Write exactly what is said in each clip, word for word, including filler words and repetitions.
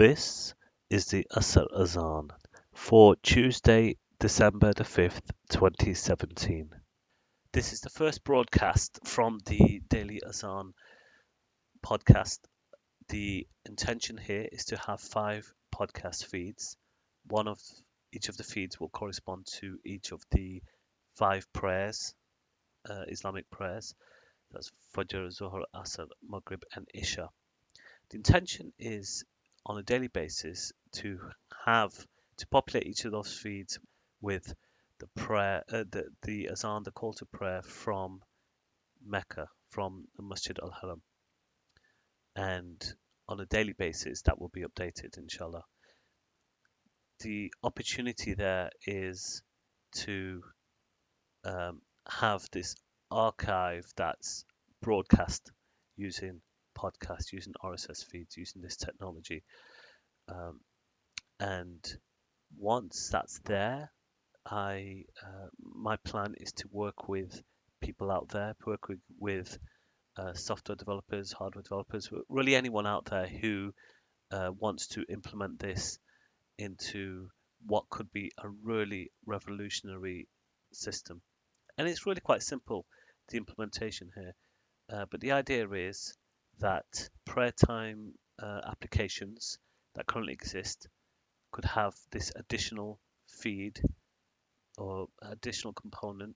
This is the Asr Azan for Tuesday, December the fifth, twenty seventeen. This is the first broadcast from the Daily Azan podcast. The intention here is to have five podcast feeds. One of each of the feeds will correspond to each of the five prayers, uh, Islamic prayers. That's Fajr, Zuhr, Asr, Maghrib, and Isha. The intention is on a daily basis to have to populate each of those feeds with the prayer, uh, the the azan, the call to prayer from Mecca, from the Masjid Al Haram, and on a daily basis that will be updated, inshallah. The opportunity there is to um, have this archive that's broadcast using podcasts, using R S S feeds, using this technology. Um, and once that's there, I uh, my plan is to work with people out there, work with, with uh, software developers, hardware developers, really anyone out there who uh, wants to implement this into what could be a really revolutionary system. And it's really quite simple, the implementation here. Uh, but the idea is that prayer time uh, applications that currently exist could have this additional feed or additional component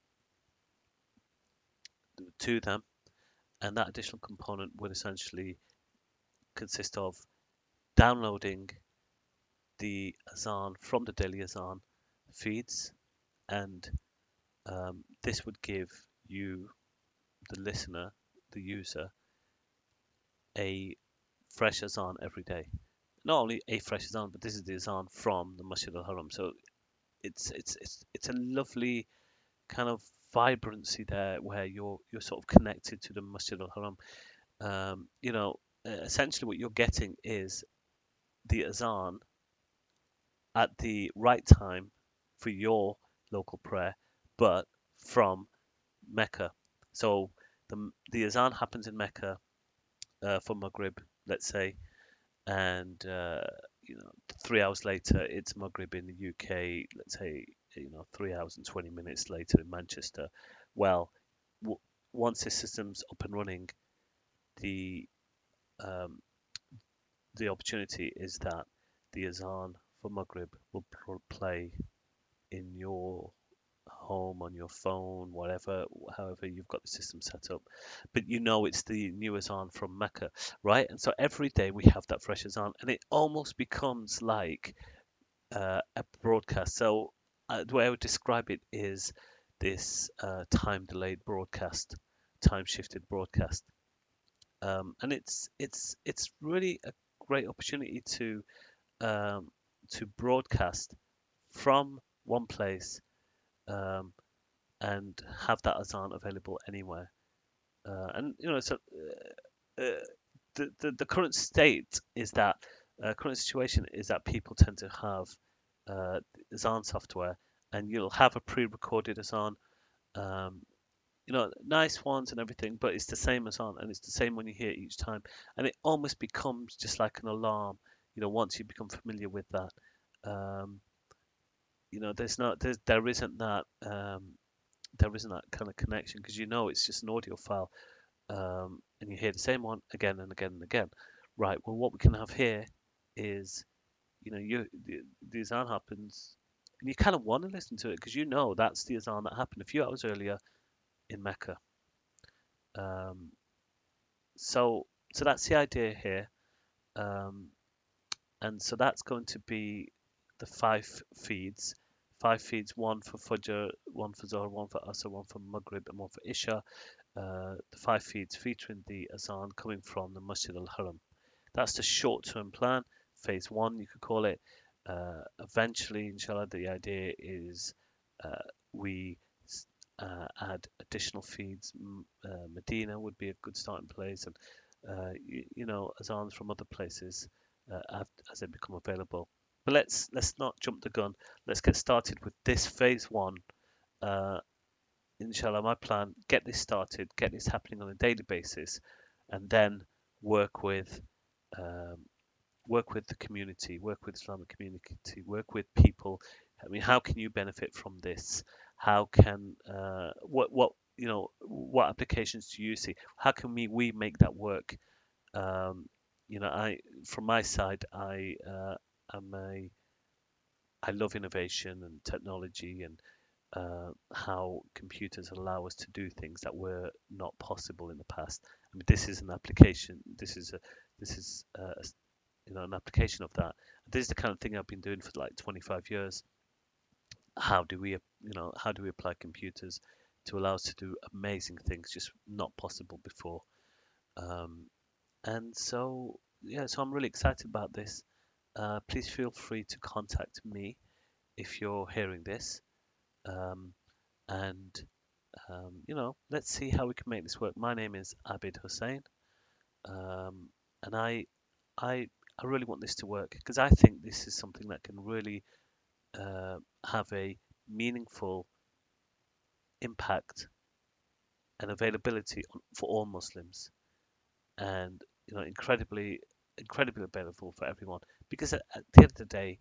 to them, and that additional component would essentially consist of downloading the Azan from the Daily Azan feeds, and um, this would give you, the listener, the user, a fresh Azan every day. Not only a fresh Azan, but this is the Azan from the Masjid Al Haram. So it's it's it's it's a lovely kind of vibrancy there where you're you're sort of connected to the Masjid Al Haram. Um, you know, uh, essentially what you're getting is the azan at the right time for your local prayer, but from Mecca. So the the azan happens in Mecca uh, for Maghrib, let's say, and uh, you know three hours later it's Maghrib in the U K. Let's say you know three hours and twenty minutes later in Manchester. Well, w- once the system's up and running, the um, the opportunity is that the azan for Maghrib will pl- play in your home, on your phone, whatever, however you've got the system set up. But you know it's the new azan from Mecca, right? And so every day we have that fresh azan, and it almost becomes like uh, a broadcast. So uh, the way I would describe it is this uh, time delayed broadcast, time shifted broadcast. Um, and it's it's it's really a great opportunity to um, to broadcast from one place um, and have that azan available anywhere. Uh, and you know, so uh, uh, the, the the current state is that uh, current situation is that people tend to have uh, azan software, and you'll have a pre-recorded azan. Um, you know, nice ones and everything, but it's the same azan, and it's the same when you hear it each time, and it almost becomes just like an alarm. You know, once you become familiar with that. Um, you know there's not there's, there isn't that um, there isn't that kind of connection because you know it's just an audio file, um, and you hear the same one again and again and again. Right, well what we can have here is you know you the, the azan happens and you kind of want to listen to it because you know that's the azan that happened a few hours earlier in Mecca. Um, so so that's the idea here. um, and so that's going to be the five feeds. Five feeds, one for Fajr, one for Zohar, one for Asr, one for Maghrib, and one for Isha. Uh, the five feeds featuring the Azan coming from the Masjid al Haram. That's the short term plan, phase one, you could call it. Uh, eventually, inshallah, the idea is uh, we uh, add additional feeds. Uh, Medina would be a good starting place, and uh, you, you know, Azans from other places uh, as they become available. But let's let's not jump the gun. Let's get started with this phase one. Uh, inshallah, my plan: get this started, get this happening on a daily basis, and then work with um, work with the community, work with Islamic community, work with people. I mean, how can you benefit from this? How can uh, what what you know what applications do you see? How can we we make that work? Um, you know, I from my side, I uh, am a I love innovation and technology and uh, how computers allow us to do things that were not possible in the past. I mean, this is an application. This is a this is uh, a, you know an application of that. This is the kind of thing I've been doing for like twenty-five years. How do we, you know, how do we apply computers to allow us to do amazing things just not possible before? Um, and so, yeah, so I'm really excited about this. Uh, please feel free to contact me if you're hearing this. Um, and um, you know, let's see how we can make this work. My name is Abid Hussein, um, and I, I, I really want this to work because I think this is something that can really uh, have a meaningful impact and availability on, for all Muslims, and you know, incredibly, incredibly available for everyone. Because at, at the end of the day,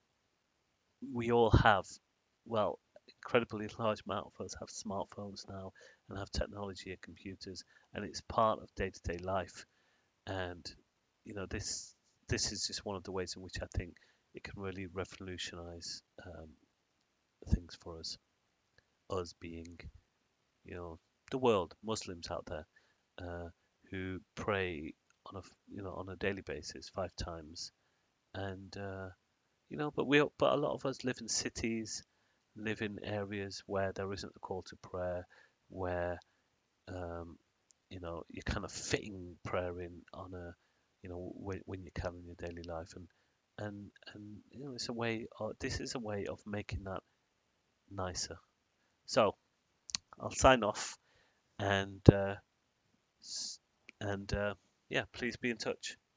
we all have, well, incredibly large amount of us have smartphones now and have technology and computers, and it's part of day-to-day life. And you know, this this is just one of the ways in which I think it can really revolutionize um, things for us. Us being, you know, the world, Muslims out there uh, who pray on a you know on a daily basis five times, and uh, you know, but we but a lot of us live in cities, live in areas where there isn't a call to prayer, where um, you know you're kind of fitting prayer in on a you know when, when you can in your daily life, and and and you know it's a way. Of, this is a way of making that nicer. So I'll sign off and uh, and uh, yeah, please be in touch.